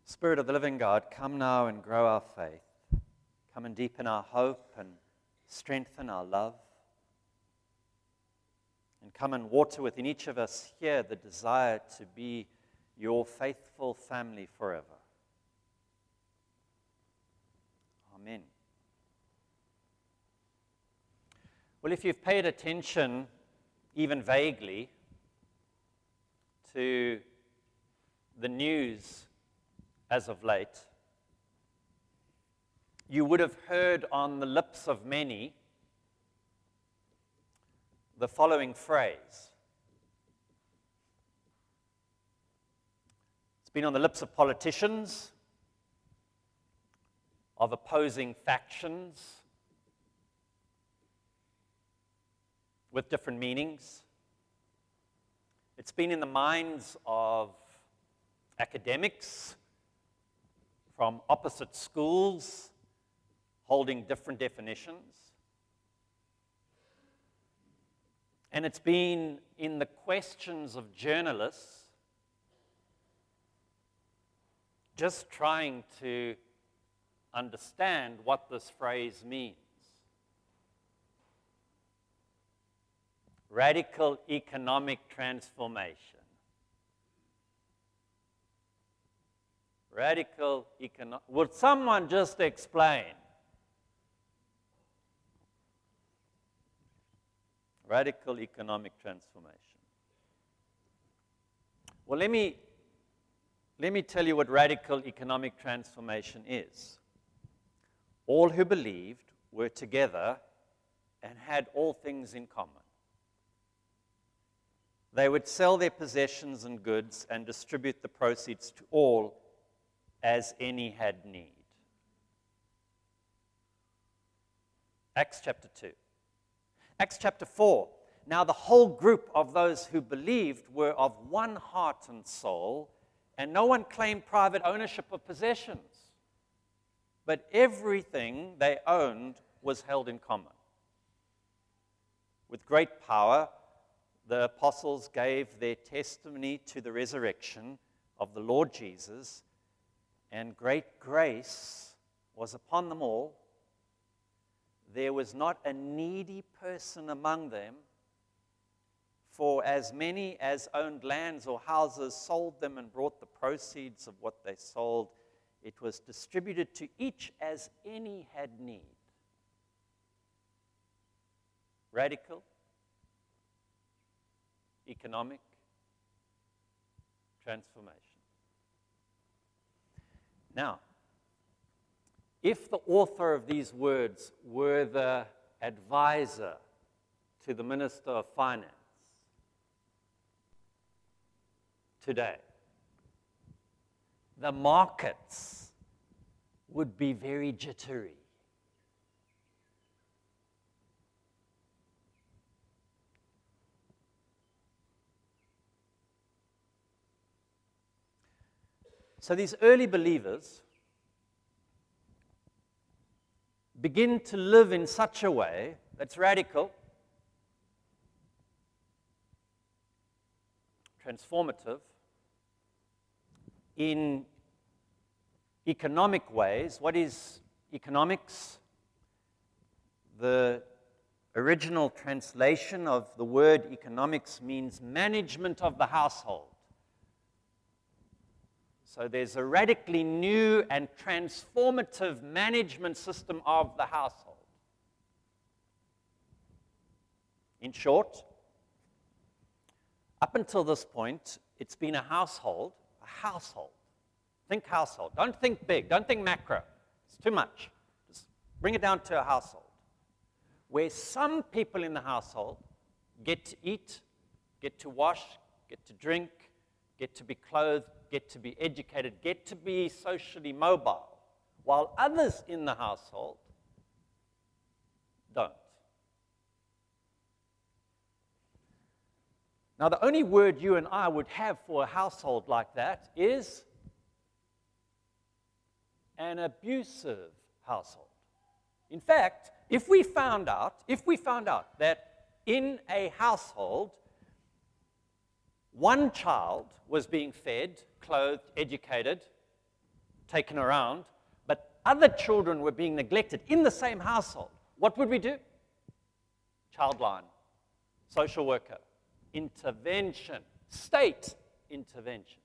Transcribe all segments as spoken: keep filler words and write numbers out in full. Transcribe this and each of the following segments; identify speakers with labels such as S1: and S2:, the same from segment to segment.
S1: Spirit of the living God, come now and grow our faith. Come and deepen our hope and strengthen our love. And come and water within each of us here the desire to be your faithful family forever. Amen. Well, if you've paid attention, even vaguely, to the news as of late, you would have heard on the lips of many the following phrase. It's been on the lips of politicians, of opposing factions, with different meanings. It's been in the minds of academics from opposite schools holding different definitions. And it's been in the questions of journalists just trying to understand what this phrase means. Radical economic transformation. Radical economic. Would someone just explain? Radical economic transformation. Well, let me, let me tell you what radical economic transformation is. All who believed were together and had all things in common. They would sell their possessions and goods and distribute the proceeds to all as any had need. Acts chapter two. Acts chapter four. Now the whole group of those who believed were of one heart and soul, and no one claimed private ownership of possessions, but everything they owned was held in common. With great power, the apostles gave their testimony to the resurrection of the Lord Jesus, and great grace was upon them all. There was not a needy person among them, for as many as owned lands or houses sold them and brought the proceeds of what they sold. It was distributed to each as any had need. Radical economic transformation. Now, if the author of these words were the advisor to the Minister of Finance today, the markets would be very jittery. So these early believers begin to live in such a way that's radical, transformative, in economic ways. What is economics? The original translation of the word economics means management of the household. So there's a radically new and transformative management system of the household. In short, up until this point, it's been a household, a household. Think household. Don't think big. Don't think macro. It's too much. Just bring it down to a household, where some people in the household get to eat, get to wash, get to drink, get to be clothed, get to be educated, get to be socially mobile, while others in the household don't. Now, the only word you and I would have for a household like that is an abusive household. In fact, if we found out, if we found out that in a household, one child was being fed, clothed, educated, taken around, but other children were being neglected in the same household, what would we do? Childline, social worker, intervention, state intervention.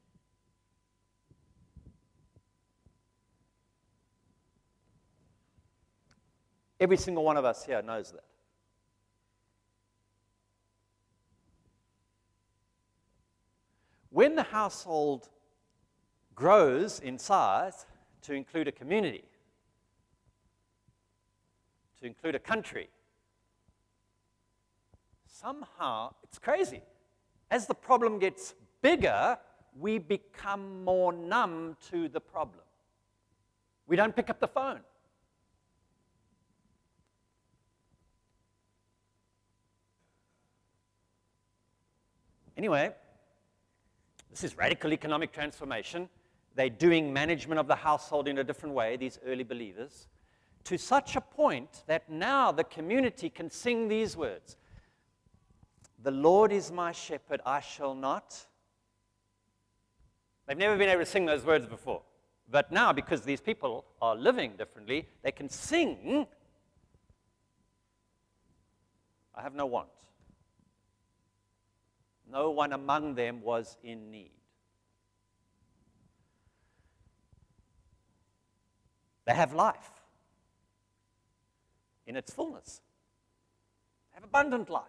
S1: Every single one of us here knows that. When the household grows in size to include a community, to include a country, somehow, it's crazy. As the problem gets bigger, we become more numb to the problem. We don't pick up the phone. Anyway, this is radical economic transformation. They're doing management of the household in a different way, these early believers, to such a point that now the community can sing these words. The Lord is my shepherd, I shall not. They've never been able to sing those words before. But now, because these people are living differently, they can sing, I have no want. No one among them was in need. They have life in its fullness. They have abundant life.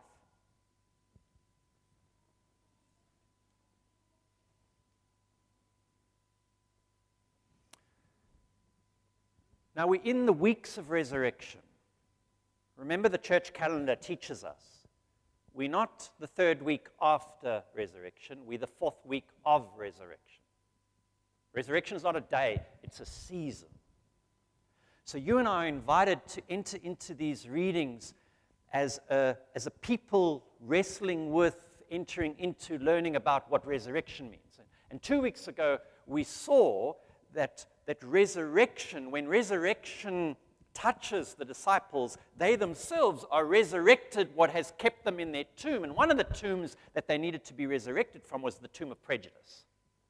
S1: Now we're in the weeks of resurrection. Remember, the church calendar teaches us we're not the third week after resurrection, we're the fourth week of resurrection. Resurrection is not a day, it's a season. So you and I are invited to enter into these readings as a, as a people wrestling with, entering into learning about what resurrection means. And two weeks ago, we saw that, that resurrection, when resurrection touches the disciples, they themselves are resurrected what has kept them in their tomb. And one of the tombs that they needed to be resurrected from was the tomb of prejudice.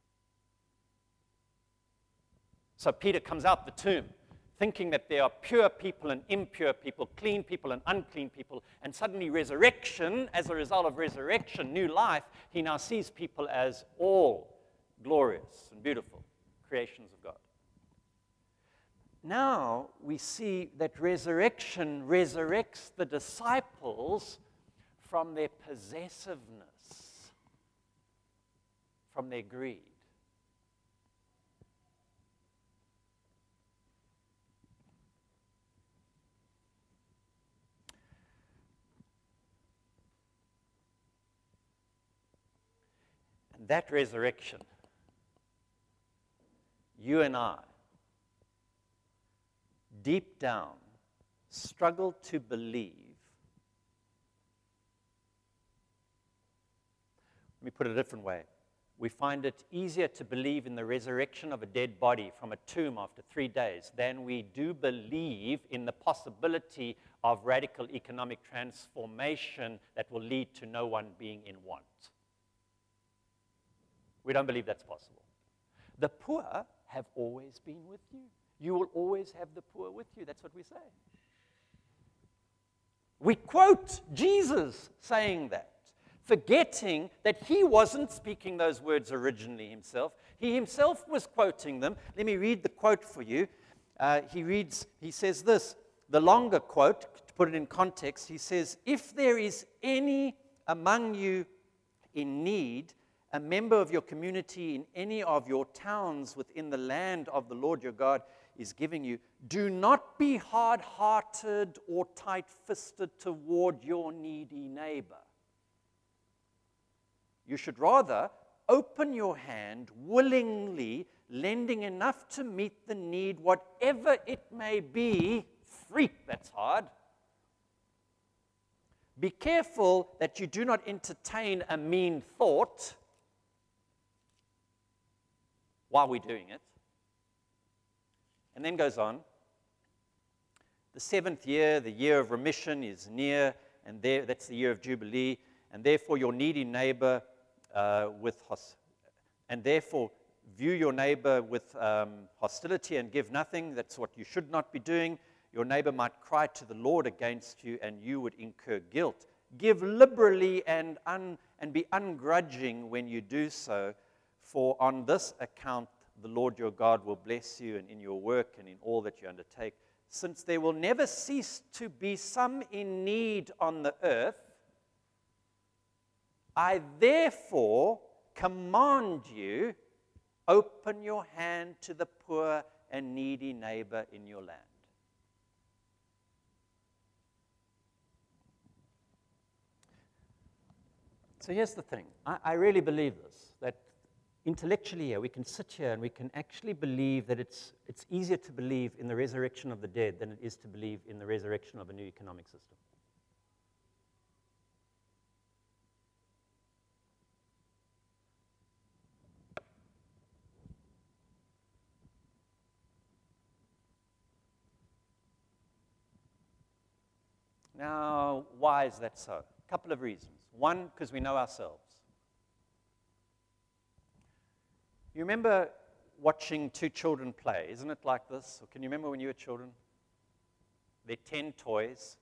S1: So Peter comes out the tomb thinking that there are pure people and impure people, clean people and unclean people, and suddenly resurrection, as a result of resurrection, new life, he now sees people as all glorious and beautiful creations of God. Now we see that resurrection resurrects the disciples from their possessiveness, from their greed. And that resurrection, you and I, deep down, struggle to believe. Let me put it a different way. We find it easier to believe in the resurrection of a dead body from a tomb after three days than we do believe in the possibility of radical economic transformation that will lead to no one being in want. We don't believe that's possible. The poor have always been with you. You will always have the poor with you. That's what we say. We quote Jesus saying that, forgetting that he wasn't speaking those words originally himself. He himself was quoting them. Let me read the quote for you. Uh, he reads, he says this, the longer quote, to put it in context, he says, if there is any among you in need, a member of your community in any of your towns within the land of the Lord your God is giving you, do not be hard-hearted or tight-fisted toward your needy neighbor. You should rather open your hand willingly, lending enough to meet the need, whatever it may be. Freak, that's hard. Be careful that you do not entertain a mean thought while we're doing it. And then goes on. The seventh year, the year of remission, is near, and there, that's the year of Jubilee. And therefore, your needy neighbor uh, with hos- and therefore view your neighbor with um, hostility and give nothing. That's what you should not be doing. Your neighbor might cry to the Lord against you, and you would incur guilt. Give liberally and, un, and be ungrudging when you do so, for on this account the Lord your God will bless you and in your work and in all that you undertake. Since there will never cease to be some in need on the earth, I therefore command you, open your hand to the poor and needy neighbor in your land. So here's the thing. I, I really believe this, that intellectually here, we can sit here and we can actually believe that it's, it's easier to believe in the resurrection of the dead than it is to believe in the resurrection of a new economic system. Now, why is that so? A couple of reasons. One, because we know ourselves. You remember watching two children play? Isn't it like this? Or can you remember when you were children? There are ten toys,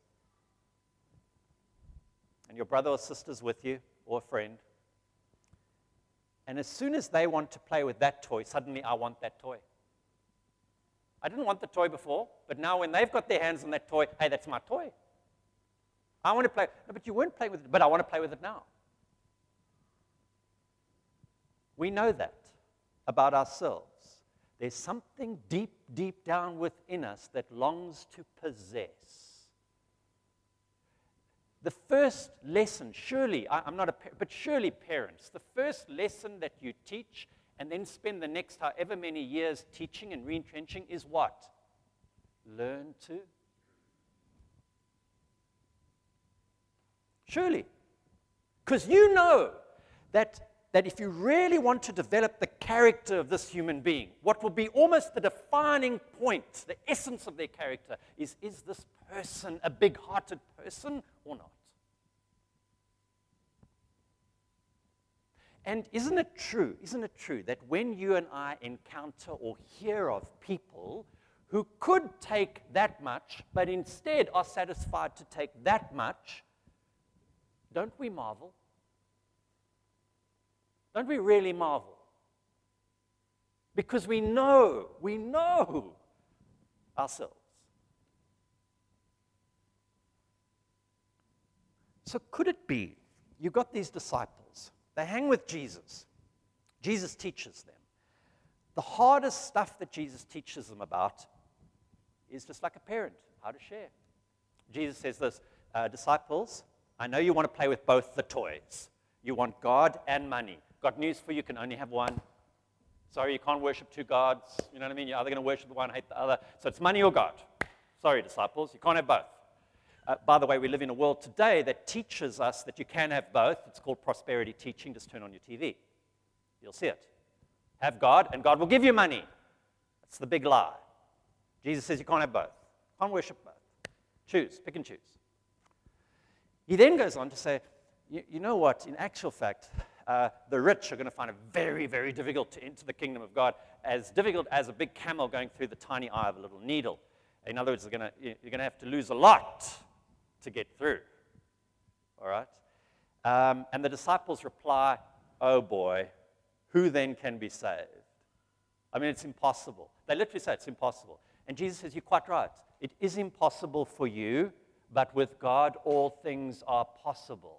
S1: and your brother or sister's with you, or a friend. And as soon as they want to play with that toy, suddenly I want that toy. I didn't want the toy before, but now when they've got their hands on that toy, hey, that's my toy. I want to play. No, but you weren't playing with it, but I want to play with it now. We know that about ourselves. There's something deep, deep down within us that longs to possess. The first lesson, surely, I, I'm not a parent, but surely parents, the first lesson that you teach and then spend the next however many years teaching and re-entrenching is what? Learn to. Surely. Because you know that, that if you really want to develop the character of this human being, what will be almost the defining point, the essence of their character, is, is this person a big-hearted person or not? And isn't it true, isn't it true that when you and I encounter or hear of people who could take that much, but instead are satisfied to take that much, don't we marvel? Don't we really marvel? Because we know, we know ourselves. So could it be, you've got these disciples, they hang with Jesus. Jesus teaches them. The hardest stuff that Jesus teaches them about is just like a parent, how to share. Jesus says this, uh, disciples, I know you want to play with both the toys. You want God and money. Got news for you, you can only have one. Sorry, you can't worship two gods. You know what I mean? You're either going to worship the one, hate the other. So it's money or God. Sorry, disciples, you can't have both. Uh, by the way, we live in a world today that teaches us that you can have both. It's called prosperity teaching. Just turn on your T V. You'll see it. Have God, and God will give you money. That's the big lie. Jesus says you can't have both. Can't worship both. Choose. Pick and choose. He then goes on to say, you, you know what? In actual fact, uh, the rich are going to find it very, very difficult to enter the kingdom of God, as difficult as a big camel going through the tiny eye of a little needle. In other words, you're going to, you're going to have to lose a lot to get through. All right? Um, and the disciples reply, oh boy, who then can be saved? I mean, it's impossible. They literally say it's impossible. And Jesus says, you're quite right. It is impossible for you, but with God all things are possible.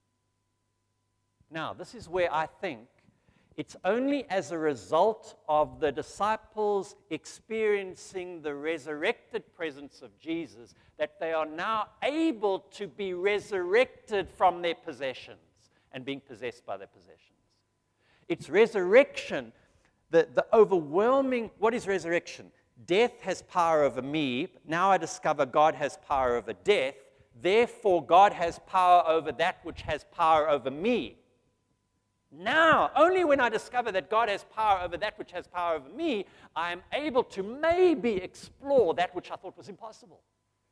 S1: Now, this is where I think it's only as a result of the disciples experiencing the resurrected presence of Jesus that they are now able to be resurrected from their possessions and being possessed by their possessions. It's resurrection, the, the overwhelming, what is resurrection? Death has power over me. Now I discover God has power over death. Therefore, God has power over that which has power over me. Now, only when I discover that God has power over that which has power over me, I am able to maybe explore that which I thought was impossible.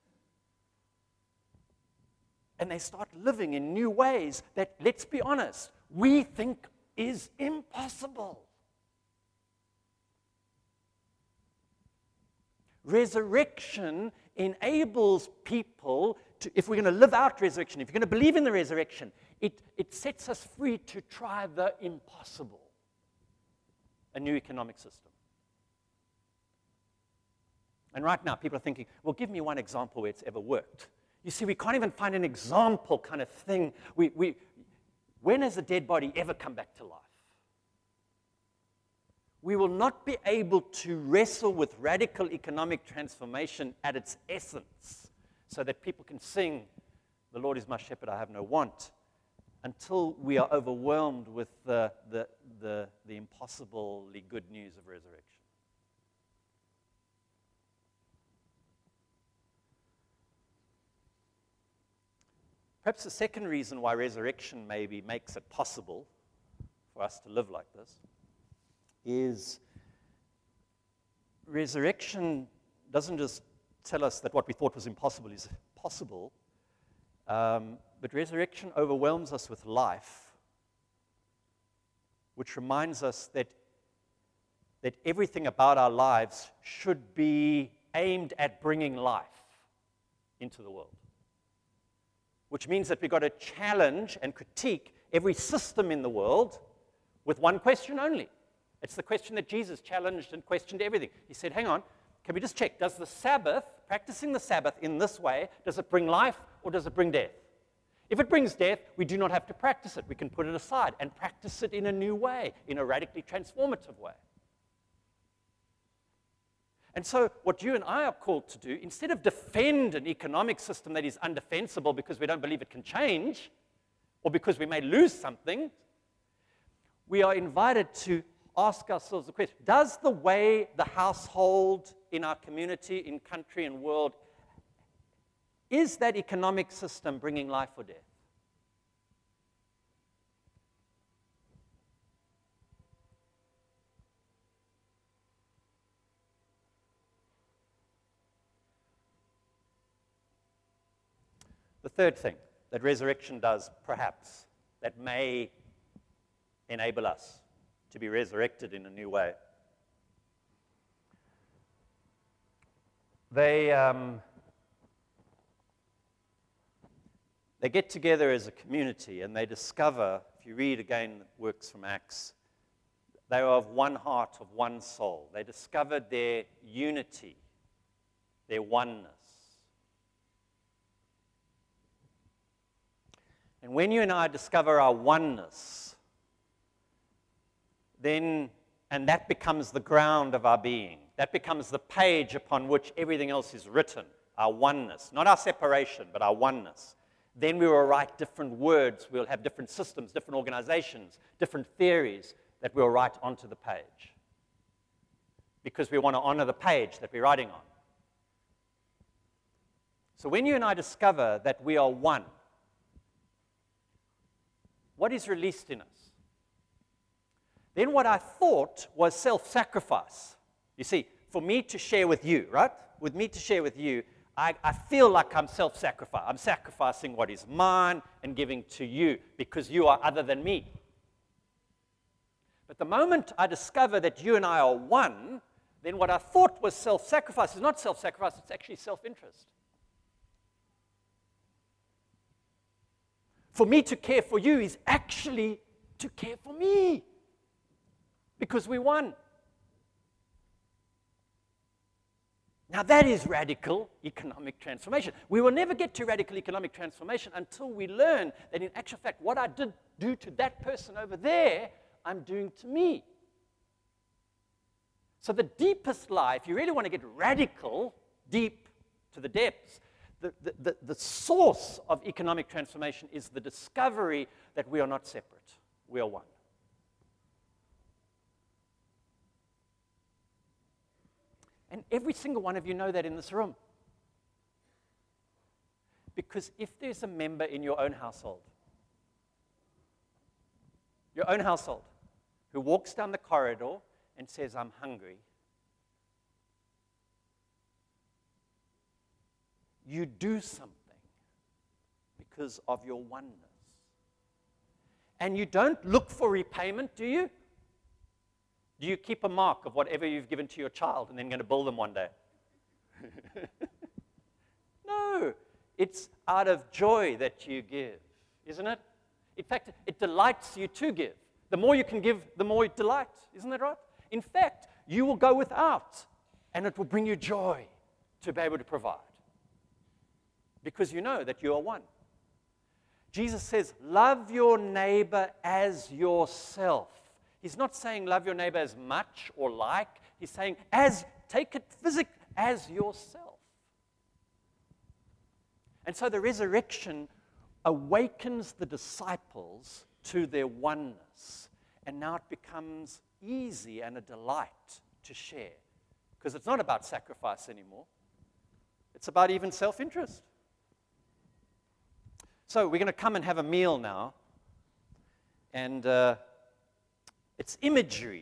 S1: And they start living in new ways that, let's be honest, we think is impossible. Resurrection enables people to, if we're going to live out resurrection, if you're going to believe in the resurrection, it, it sets us free to try the impossible. A new economic system. And right now, people are thinking, well, give me one example where it's ever worked. You see, we can't even find an example kind of thing. We, we, when has a dead body ever come back to life? We will not be able to wrestle with radical economic transformation at its essence so that people can sing, "The Lord is my shepherd, I have no want," until we are overwhelmed with the, the, the, the impossibly good news of resurrection. Perhaps the second reason why resurrection maybe makes it possible for us to live like this is resurrection doesn't just tell us that what we thought was impossible is possible, um, but resurrection overwhelms us with life, which reminds us that, that everything about our lives should be aimed at bringing life into the world. Which means that we've got to challenge and critique every system in the world with one question only. It's the question that Jesus challenged and questioned everything. He said, hang on, can we just check, does the Sabbath, practicing the Sabbath in this way, does it bring life or does it bring death? If it brings death, we do not have to practice it. We can put it aside and practice it in a new way, in a radically transformative way. And so what you and I are called to do, instead of defend an economic system that is undefensible because we don't believe it can change, or because we may lose something, we are invited to ask ourselves the question, does the way the household in our community, in country and world, is that economic system bringing life or death? The third thing that resurrection does, perhaps, that may enable us to be resurrected in a new way. They, um, they get together as a community and they discover, if you read again works from Acts, they are of one heart, of one soul. They discovered their unity, their oneness. And when you and I discover our oneness, then, and that becomes the ground of our being, that becomes the page upon which everything else is written, our oneness, not our separation, but our oneness. Then we will write different words, we'll have different systems, different organizations, different theories that we'll write onto the page. Because we want to honor the page that we're writing on. So when you and I discover that we are one, what is released in us? Then what I thought was self-sacrifice. You see, for me to share with you, right? With me to share with you, I, I feel like I'm self-sacrificing. I'm sacrificing what is mine and giving to you because you are other than me. But the moment I discover that you and I are one, then what I thought was self-sacrifice is not self-sacrifice, it's actually self-interest. For me to care for you is actually to care for me. Because we won. Now that is radical economic transformation. We will never get to radical economic transformation until we learn that in actual fact, what I did do to that person over there, I'm doing to me. So the deepest lie, if you really want to get radical, deep to the depths, the, the, the, the source of economic transformation is the discovery that we are not separate. We are one. And every single one of you know that in this room. Because if there's a member in your own household, your own household, who walks down the corridor and says, I'm hungry, you do something because of your oneness. And you don't look for repayment, do you? Do you keep a mark of whatever you've given to your child and then going to bill them one day? No, it's out of joy that you give, isn't it? In fact, it delights you to give. The more you can give, the more it delights. Isn't that right? In fact, you will go without, and it will bring you joy to be able to provide. Because you know that you are one. Jesus says, love your neighbor as yourself. He's not saying love your neighbor as much or like. He's saying, as take it physically, as yourself. And so the resurrection awakens the disciples to their oneness. And now it becomes easy and a delight to share. Because it's not about sacrifice anymore. It's about even self-interest. So we're going to come and have a meal now. And uh, it's imagery.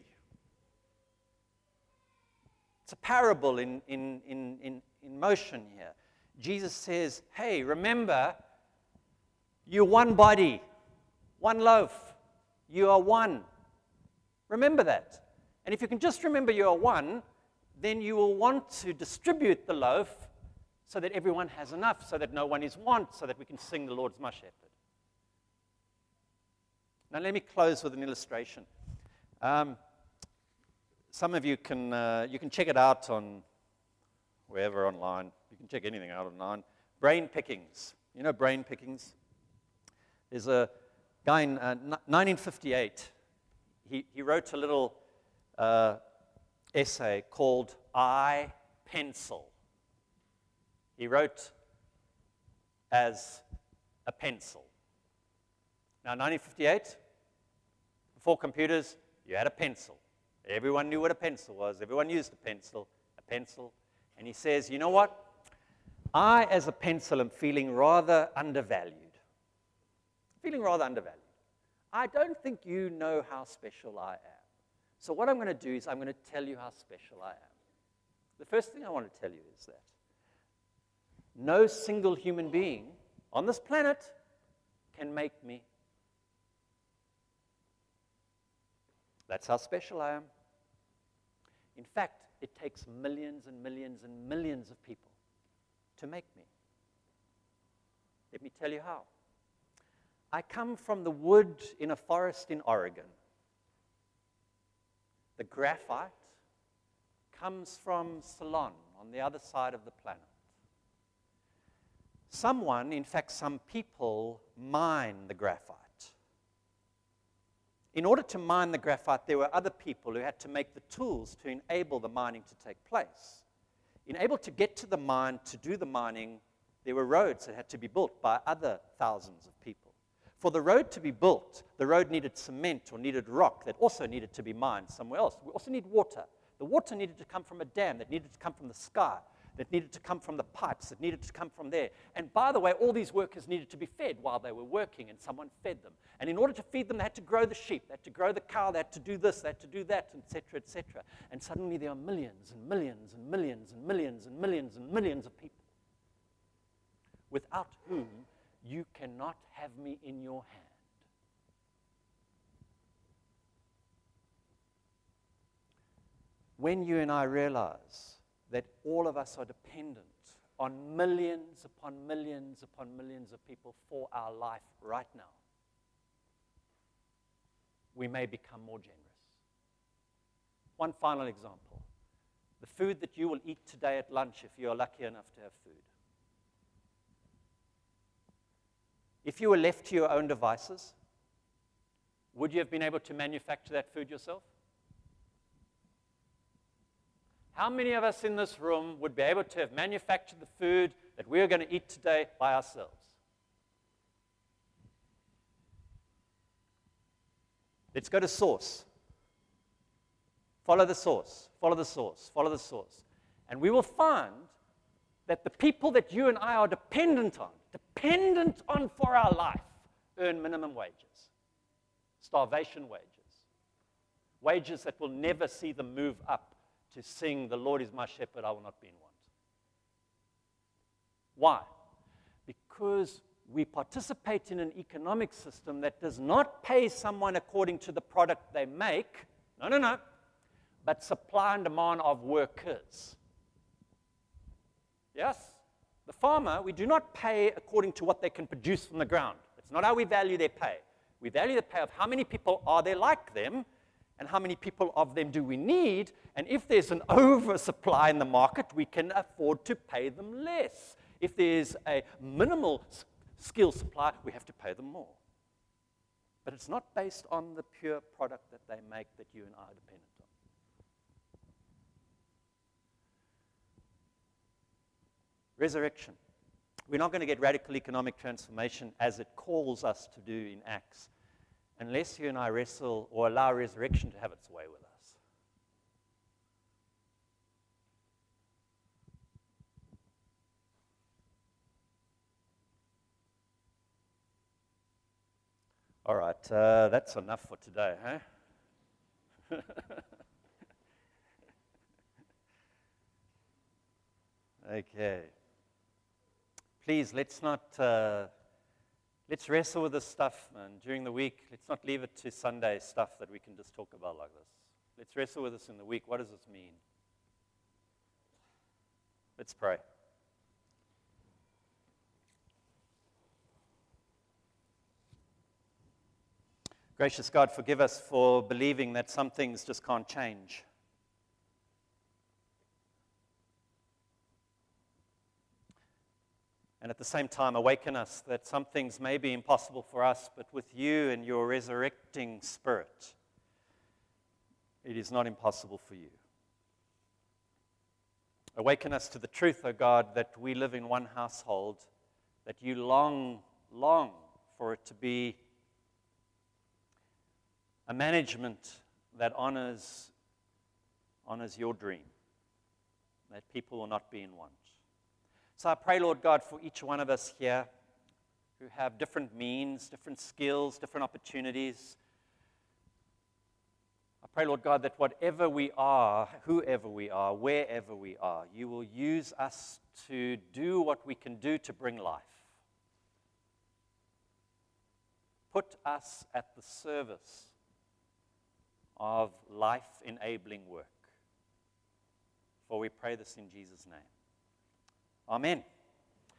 S1: It's a parable in, in, in, in, in motion here. Jesus says, hey, remember, you're one body, one loaf. You are one. Remember that. And if you can just remember you are one, then you will want to distribute the loaf so that everyone has enough, so that no one is want, so that we can sing the Lord's my shepherd. Now let me close with an illustration. Um, some of you can uh, you can check it out on wherever online. You can check anything out online. Brain pickings. You know brain pickings? There's a guy in uh, nineteen fifty-eight. He, he wrote a little uh, essay called I, Pencil. He wrote as a pencil. Now, nineteen fifty-eight, before computers, you had a pencil. Everyone knew what a pencil was. Everyone used a pencil, a pencil. And he says, you know what? I, as a pencil, am feeling rather undervalued. Feeling rather undervalued. I don't think you know how special I am. So what I'm going to do is I'm going to tell you how special I am. The first thing I want to tell you is that no single human being on this planet can make me. That's how special I am. In fact, it takes millions and millions and millions of people to make me. Let me tell you how. I come from the wood in a forest in Oregon. The graphite comes from Ceylon on the other side of the planet. Someone, in fact, some people mine the graphite. In order to mine the graphite, there were other people who had to make the tools to enable the mining to take place. In able to get to the mine, to do the mining, there were roads that had to be built by other thousands of people. For the road to be built, the road needed cement or needed rock that also needed to be mined somewhere else. We also need water. The water needed to come from a dam, that needed to come from the sky, that needed to come from the pipes, that needed to come from there. And by the way, all these workers needed to be fed while they were working, and someone fed them. And in order to feed them, they had to grow the sheep, they had to grow the cow, they had to do this, they had to do that, et cetera, et cetera. And suddenly there are millions and millions and millions and millions and millions and millions of people without whom you cannot have me in your hand. When you and I realize that all of us are dependent on millions upon millions upon millions of people for our life right now, we may become more generous. One final example. The food that you will eat today at lunch, if you are lucky enough to have food. If you were left to your own devices, would you have been able to manufacture that food yourself? How many of us in this room would be able to have manufactured the food that we are going to eat today by ourselves? Let's go to source. Follow the source, follow the source, follow the source. And we will find that the people that you and I are dependent on, dependent on for our life, earn minimum wages, starvation wages, wages that will never see them move up to sing, "The Lord is my shepherd, I will not be in want." Why? Because we participate in an economic system that does not pay someone according to the product they make. No, no, no. But supply and demand of workers. Yes? The farmer, we do not pay according to what they can produce from the ground. It's not how we value their pay. We value the pay of how many people are there like them, and how many people of them do we need, and if there's an oversupply in the market, we can afford to pay them less. If there's a minimal skill supply, we have to pay them more. But it's not based on the pure product that they make that you and I are dependent on. Resurrection. We're not going to get radical economic transformation as it calls us to do in Acts unless you and I wrestle or allow resurrection to have its way with us. All right, uh, that's enough for today, huh? Okay. Please, let's not, uh, let's wrestle with this stuff, man, during the week. Let's not leave it to Sunday stuff that we can just talk about like this. Let's wrestle with this in the week. What does this mean? Let's pray. Gracious God, forgive us for believing that some things just can't change. And at the same time, awaken us that some things may be impossible for us, but with you and your resurrecting Spirit, it is not impossible for you. Awaken us to the truth, O God, that we live in one household, that you long, long for it to be a management that honors, honors your dream, that people will not be in want. So I pray, Lord God, for each one of us here who have different means, different skills, different opportunities. I pray, Lord God, that whatever we are, whoever we are, wherever we are, you will use us to do what we can do to bring life. Put us at the service of life-enabling work. For we pray this in Jesus' name. Amen.